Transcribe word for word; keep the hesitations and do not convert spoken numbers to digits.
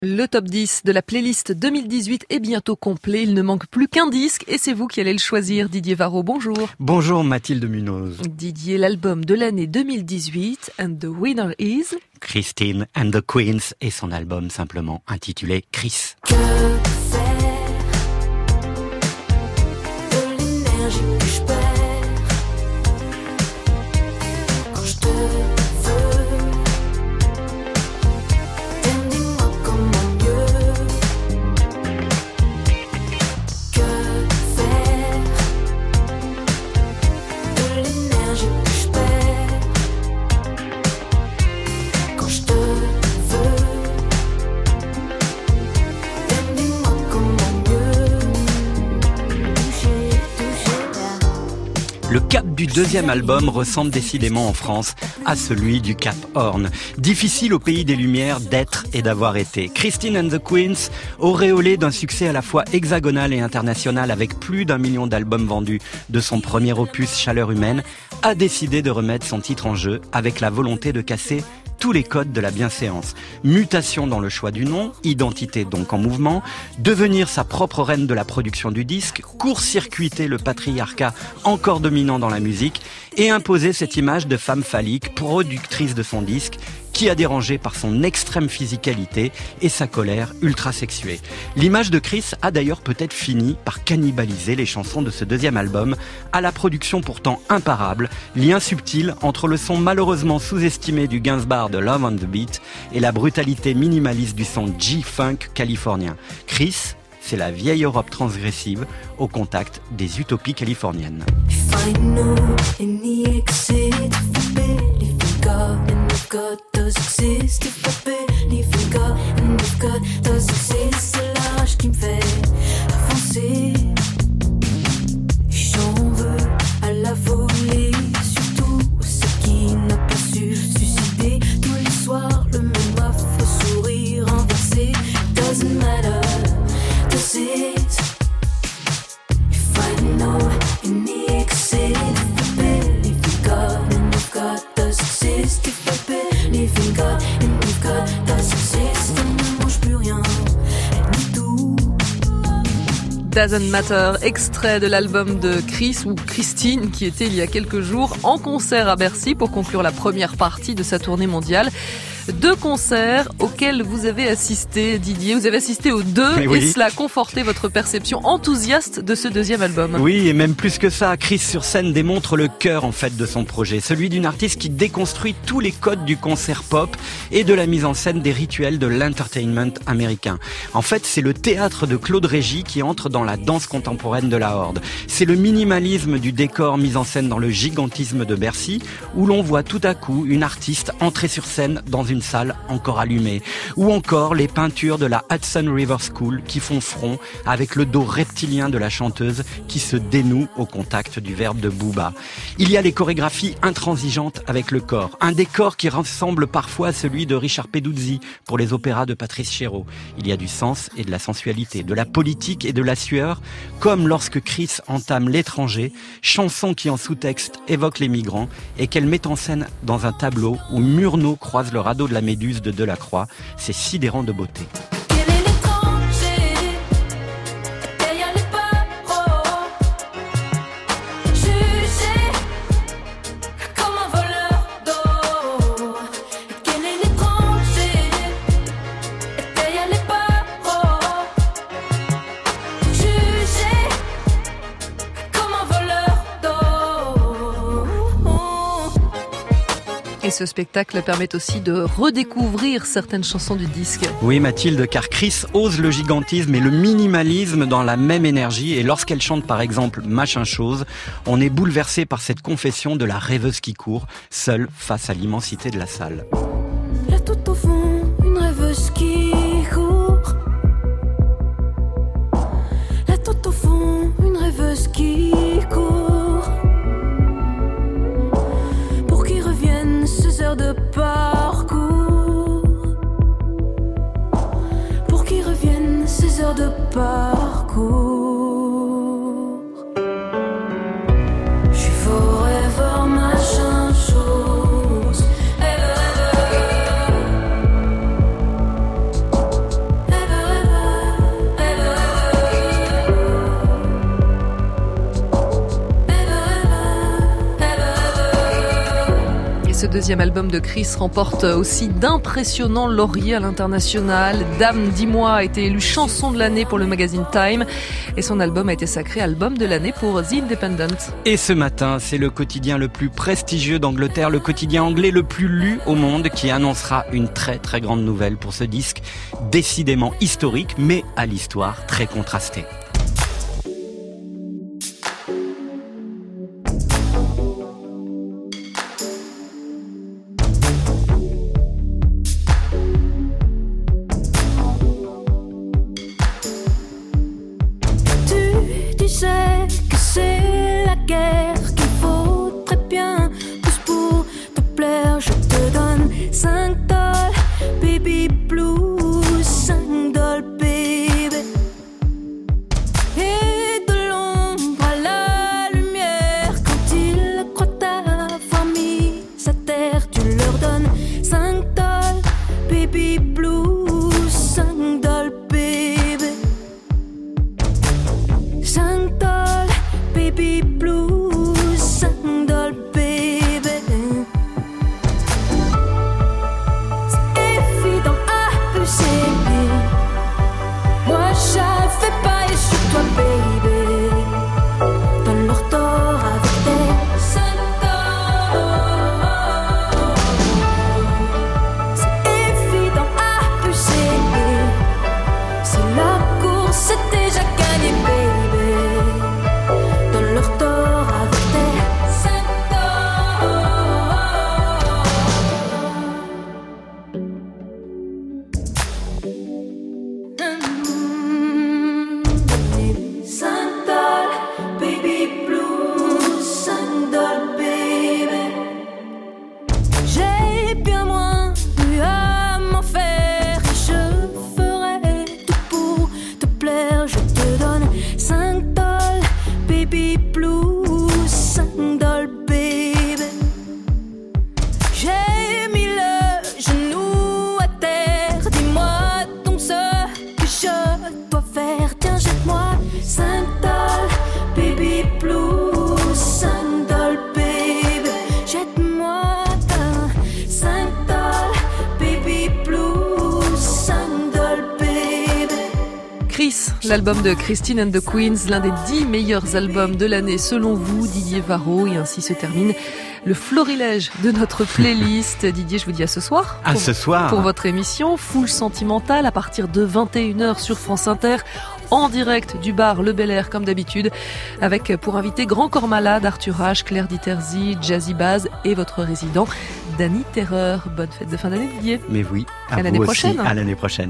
Le top dix de la playlist deux mille dix-huit est bientôt complet. Il ne manque plus qu'un disque et c'est vous qui allez le choisir. Didier Varro, bonjour. Bonjour Mathilde Munoz. Didier, l'album de l'année deux mille dix-huit, And the winner is... Christine and the Queens et son album simplement intitulé Chris. Que faire de l'énergie que je perds quand je te veux? Dis-moi comment mieux. Que faire de l'énergie que je perds quand je te veux? Dis-moi comment mieux toucher, toucher là. Le cap du deuxième album ressemble décidément en France à celui du Cap Horn. Difficile au pays des Lumières d'être et d'avoir été. Christine and the Queens, auréolée d'un succès à la fois hexagonal et international avec plus d'un million d'albums vendus de son premier opus Chaleur humaine, a décidé de remettre son titre en jeu avec la volonté de casser tous les codes de la bienséance. Mutation dans le choix du nom, identité donc en mouvement, devenir sa propre reine de la production du disque, court-circuiter le patriarcat encore dominant dans la musique et imposer cette image de femme phallique, productrice de son disque, qui a dérangé par son extrême physicalité et sa colère ultra-sexuée. L'image de Chris a d'ailleurs peut-être fini par cannibaliser les chansons de ce deuxième album, à la production pourtant imparable, lien subtil entre le son malheureusement sous-estimé du Gainsbourg de Love on the Beat et la brutalité minimaliste du son G-Funk californien. Chris, c'est la vieille Europe transgressive au contact des utopies californiennes. If I know any exit, if I believe in God and if God does exist, if I believe in God and if God does exist, c'est l'âge qui me fait avancer. J'en veux à la volée, surtout ceux qui n'ont pas su suicider. Tous les soirs, le même affreux sourire inversé. Doesn't matter, does it? If I know any exit, if I believe in God and if God does exist, if I believe in God and if God does exist, on ne mange plus rien, ni tout. Doesn't Matter, extrait de l'album de Chris ou Christine qui était il y a quelques jours en concert à Bercy pour conclure la première partie de sa tournée mondiale. Deux concerts auxquels vous avez assisté, Didier. Vous avez assisté aux deux oui. et cela a conforté votre perception enthousiaste de ce deuxième album. Oui, et même plus que ça, Chris sur scène démontre le cœur en fait de son projet, celui d'une artiste qui déconstruit tous les codes du concert pop et de la mise en scène des rituels de l'entertainment américain. En fait, c'est le théâtre de Claude Régis qui entre dans la danse contemporaine de la Horde. C'est le minimalisme du décor mis en scène dans le gigantisme de Bercy, où l'on voit tout à coup une artiste entrer sur scène dans une salle encore allumée, ou encore les peintures de la Hudson River School qui font front avec le dos reptilien de la chanteuse qui se dénoue au contact du verbe de Booba. Il y a les chorégraphies intransigeantes avec le corps, un décor qui ressemble parfois à celui de Richard Peduzzi pour les opéras de Patrice Chéreau. Il y a du sens et de la sensualité, de la politique et de la sueur, comme lorsque Chris entame L'étranger, chanson qui en sous-texte évoque les migrants et qu'elle met en scène dans un tableau où Murnau croise le radeau de la Méduse de Delacroix. C'est sidérant de beauté. Quel est l'étranger derrière les barreaux, jugé comme un voleur d'eau? Quel est l'étranger derrière les barreaux, jugé comme un voleur d'eau? Et ce spectacle permet aussi de redécouvrir certaines chansons du disque. Oui Mathilde, car Chris ose le gigantisme et le minimalisme dans la même énergie, et lorsqu'elle chante par exemple Machin chose, on est bouleversé par cette confession de la rêveuse qui court, seule face à l'immensité de la salle. Là tout au fond, une rêveuse qui court. Là tout au fond, une rêveuse qui court. Pour qu'il revienne ces heures de parcours. Pour qu'il revienne ces heures de parcours. Je suis forever machin chose. Ever, ever. deuxième album de Chris remporte aussi d'impressionnants lauriers à l'international. Dame, dis-moi a été élue chanson de l'année pour le magazine Time et son album a été sacré album de l'année pour The Independent. Et ce matin, c'est le quotidien le plus prestigieux d'Angleterre, le quotidien anglais le plus lu au monde qui annoncera une très très grande nouvelle pour ce disque décidément historique mais à l'histoire très contrastée. Tu sais que c'est la guerre qu'il faut très bien. Plus pour te plaire, je te donne cinq dollars, baby blues, cinq dollars, baby. Et de l'ombre à la lumière, quand ils croient t'avoir mis à terre, tu leur donnes cinq dollars, baby blues, cinq dollars, baby. cinq dollars, baby blues, cinq dollars, baby. C'est évident à abuser. Moi j'avais pas et sur toi, baby. Donne leur tort avec tes cinq dollars. C'est évident à abuser. Si la course c'est déjà gagné, baby. Donne leur tort avec tes cinq cinq dollars, baby blues, cinq dollars, baby. J'ai bien moins eu à m'en faire et je ferai tout pour te plaire. Je te donne cinq dollars, baby blues, cinq dollars, baby. J'ai mis le genou à terre. Dis-moi donc ce que je dois faire. Tiens, jette-moi cinq dollars, baby blues, cinq dollars, baby. Jette-moi un cinq dollars, baby blues, cinq dollars, baby. Chris, l'album de Christine and the Queens, l'un des dix meilleurs albums de l'année selon vous, Didier Varro, et ainsi se termine le florilège de notre playlist. Didier, je vous dis à ce soir. À pour, ce soir. Pour votre émission Full Sentimental à partir de vingt et une heures sur France Inter, en direct du bar Le Bel Air comme d'habitude, avec pour invité Grand Corps Malade, Arthur H, Claire Diterzi, Jazzy Baz et votre résident Dany Terreur. Bonne fête de fin d'année, Didier. Mais oui, à, à vous l'année aussi, prochaine. à l'année prochaine.